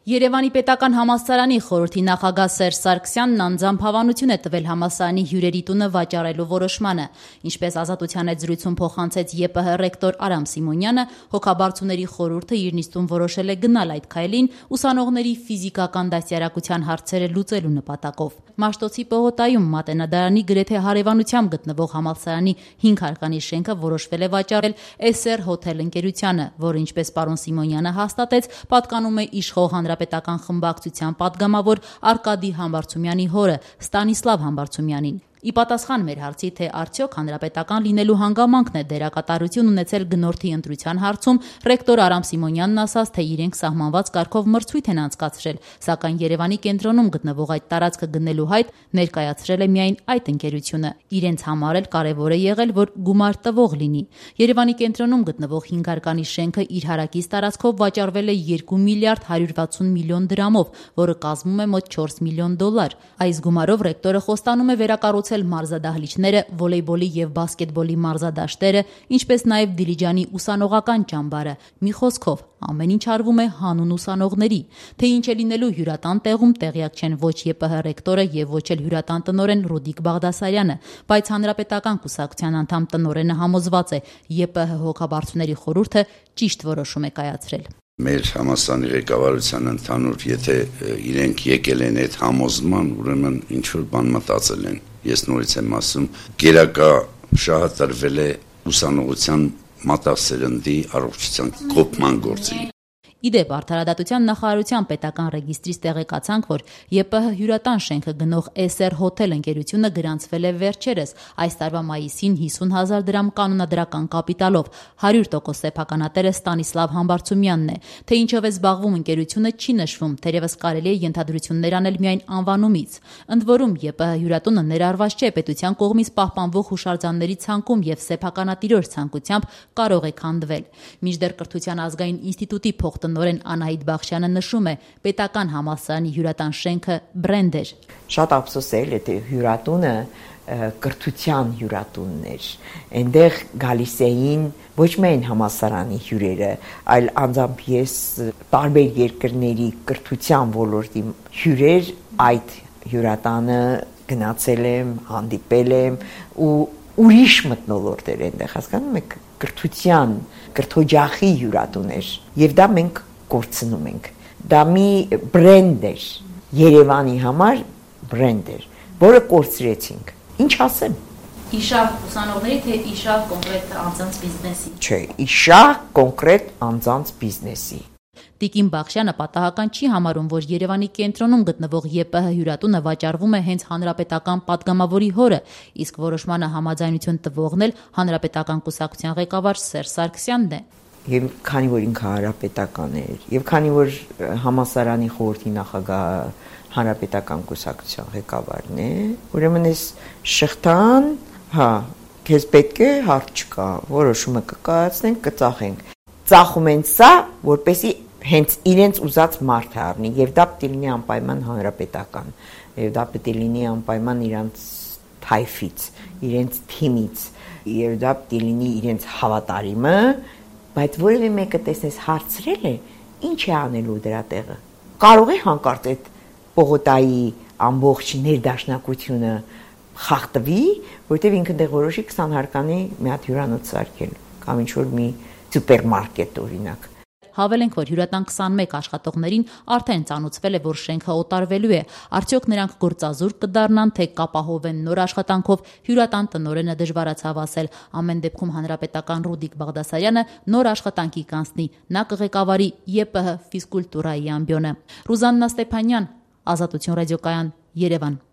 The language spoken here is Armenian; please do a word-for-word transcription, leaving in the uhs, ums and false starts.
Երևանի պետական համալսարանի խորհրդի նախագահ Սերժ Սարգսյանն անձամբ հավանություն է տվել համալսարանի հյուրերի տունը վաճառելու որոշմանը։ Ինչպես Ազատության հետ զրույցում փոխանցեց ԵՊՀ ռեկտոր Արամ Սիմոնյանը, հոգաբարձուների խորհուրդը իր նիստում որոշել է գնալ այդ քայլին ուսանողների ֆիզիկական դաստիարակության հարցերը լուծելու նպատակով։ Մաշտոցի պողոտայում Մատենադարանի գրեթե հարևանությամբ գտնվող համալսարանի հինգ հարկանի շենքը որոշվել է վաճառել Էսեր հոթել ընկերությանը, որը, ինչպես պարոն Սիմոնյանը հաստատեց, պատկանում է իշխող հանրապետական խմբակցության падգամավոր Արկադի Համբարձումյանի հորը Ստանիսլավ Համբարձումյանին։ Ի պատասխան մեր հարցի, թե արդյոք հանրապետական լինելու հանգամանքն է դերակատարություն ունեցել գնորդի ընտրության հարցում, ռեկտոր Արամ Սիմոնյանն ասաց, թե իրենք սահմանված կարգով մրցույթ են անցկացրել, սակայն Երևանի կենտրոնում գտնվող այդ տարածքը գնելու հայտ ներկայացրել է միայն այդ ընկերությունը։ Իրենց համար էլ կարևոր է եղել, որ գումար տվող լինի։ Երևանի կենտրոնում գտնվող հինգ հարկանի շենքը իր հարակից տարածքով վաճառվել է երկու միլիարդ հարյուր վաթսուն միլիոն դրամով, որը կազմում է մոտ չորս միլիոն դոլար։ Այս գումարով ռեկտորը խոստանում է վերակառուցել մարզադահլիճները, վոլեյբոլի եւ բասկետբոլի մարզադաշտերը, ինչպես նաեւ Դիլիջանի ուսանողական ճամբարը։ Մի խոսքով, ամեն ինչ արվում է հանուն ուսանողների։ Թե ինչ է լինելու հյուրատան տեղում, տեղյակ չեն ոչ ԵՊՀ ռեկտորը եւ ոչ էլ հյուրատան տնօրեն Ռուդիկ Բաղդասարյանը, բայց հանրապետական կուսակցության անդամ տնօրենը համոզված է, ԵՊՀ հոգաբարձուների խորհուրդը ճիշտ որոշում է կայացրել։ Մեր համալսարանի ղեկավարության ընդհանուր, եթե իրենք եկել են այդ համոզման, ուրեմն ինչ որ բան մտածել են։ Ես նորից եմ ասում, գերակա շահը տրվել է ուսանողության մատաղսերնդի առողջության կոփման գործին։ Իդեպ արդարադատության նախարարության պետական ռեգիստրից տեղեկացանք, որ ԵՊՀ հյուրատան շենքը գնող Էսեր հոթել ընկերությունը գրանցվել է վերջերս այս տարվա մայիսին հիսուն հազար դրամ կանոնադրական կապիտալով, հարյուր տոկոս սեփականատերը Ստանիսլավ Համբարձումյանն է։ Թե ինչով է զբաղվում ընկերությունը չի նշվում, թերևս կարելի է ենթադրություններ անել միայն անվանումից։ Ընդ որում ԵՊՀ հյուրատունը ներառված չէ պետության կողմից պահպանվող հուշարձանների ցանկում եւ սեփականատիրոջ ցանկությամբ կարող է քանդվել։ Մինչդեռ Կրթության ազգային ինստիտուտի փոխ տնօրեն Անահիտ Բախշյանը նշում է, պետական համալսարանի հյուրատան շենքը բրենդ էր։ Շատ ափսոս է, եթե հյուրատունը կրթության հյուրատունն էր։ Այնտեղ գալիս էին ոչ միայն համալսարանի հյուրերը, այլ անձամբ ես տարբեր երկրների կրթության ոլորտի հյուրեր այդ հյուրատանը գնացել եմ, հանդիպել եմ ու ուրիշ մթնոլորտ էր այնտեղ, հասկանում եք, կրթության, կրթօջախի հյուրատուն էր, եւ դա մենք կորցնում ենք։ Դա մի բրենդ էր, Երևանի համար բրենդ էր, որը կորցրեցինք։ Ինչ ասեմ։ Իշահ ուսանողների, թե իշահ կոնկրետ անձանց բիզնեսի։ Չէ, իշահ կոնկրետ անձանց բիզնեսի։ Տիկին Բախշյանը պատահական չի համարում, որ Երևանի կենտրոնում գտնվող ԵՊՀ հյուրատունը վաճառվում է հենց հանրապետական падգամավորի հորը, իսկ որոշմանը համաձայնություն տվողն էլ հանրապետական կուսակցության ղեկավար Սերժ Սարգսյանն է։ Եվ քանի որ ինքը հանրապետական էր, եւ քանի որ համալսարանի խորհրդի նախագահը հանրապետական կուսակցության ղեկավարն է, ուրեմն այս շղթան, հա, քեզ պետք է հարց չկա, որոշումը կկայացնենք, կծախենք։ Ծախում են սա, որպեսի հենց իրենց ուզած մարդը առնի, եւ դա պետք է լինի անպայման հանրապետական, եւ դա պետք է լինի անպայման իրանց թայֆից, իրենց թիմից, եւ դա պետք է լինի իրենց հավատարիմը, բայց որևէ մեկը տեսնես հարցրել է, ինչ է անելու դրա տեղը։ Կարող է հանկարծ այդ պողոտայի ամբողջ ներդաշնակությունը խախտվի, որտեղ ինքը դեռ որոշի քսան հարկանի մի հատ հյուրանոց սարքել, կամ ինչ որ մի սուպերմարկետ օրինակ։ Հավելենք, որ հյուրատան քսանմեկ աշխատողներին արդեն ծանուցվել է, որ շենքը օտարվելու է։ Արդյոք նրանք գործազուրկ կդառնան, թե կապահովեն նոր աշխատանքով, հյուրատան տնօրենը դժվարացավ ասել։ Ամեն դեպքում հանրապետական Ռուդիկ Բաղդասարյանը նոր աշխատանքի կանցնի, նա կղեկավարի ԵՊՀ ֆիզկուլտուրայի ամբիոնը։ Ռուզաննա Ստեփանյան, Ազատություն ռադիոկայան, Երևան։